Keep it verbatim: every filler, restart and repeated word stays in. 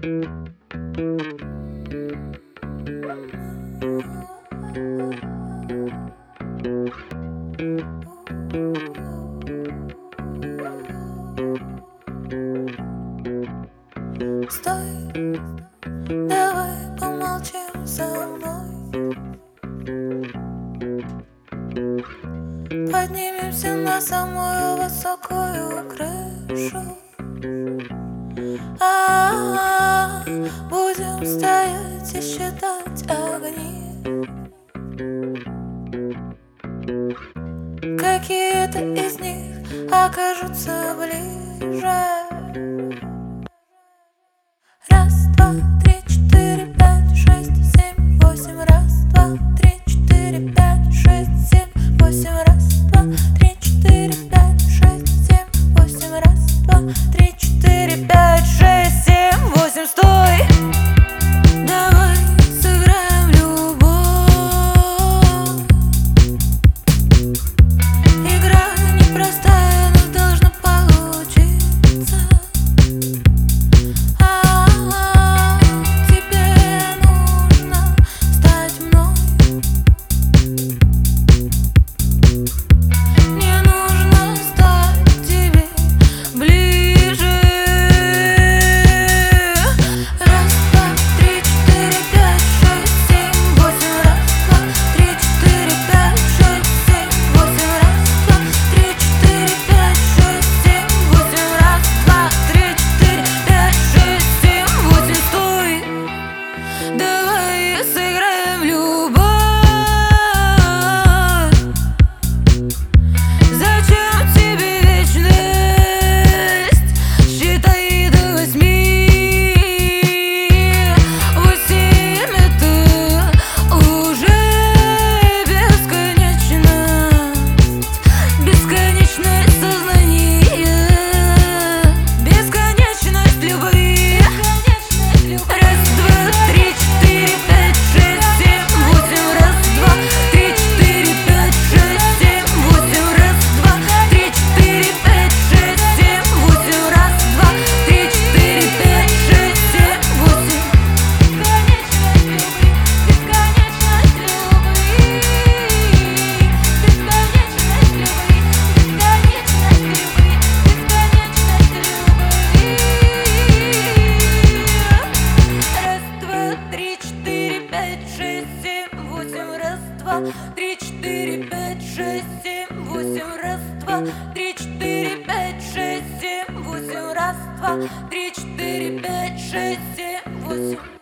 Стой, давай помолчим со мной. Поднимемся на самую высокую крышу. А-а-а, будем стоять и считать огни. Какие-то из них окажутся ближе. Раз, два, три, четыре, пять, шесть, семь, восемь. Раз, два, три, четыре, пять, шесть, семь, восемь. Раз, два, три, четыре, пять, шесть, семь, восемь. Раз, два, три, четыре, пять, шесть, семь, восемь. Стой! Давай сыграем любовь. Игра непростая, но должна получиться. Три, четыре, пять, шесть, семь, восемь. Раз, два, три, четыре, пять, шесть, семь, восемь. Раз, два, три, четыре, пять, шесть, семь, восемь.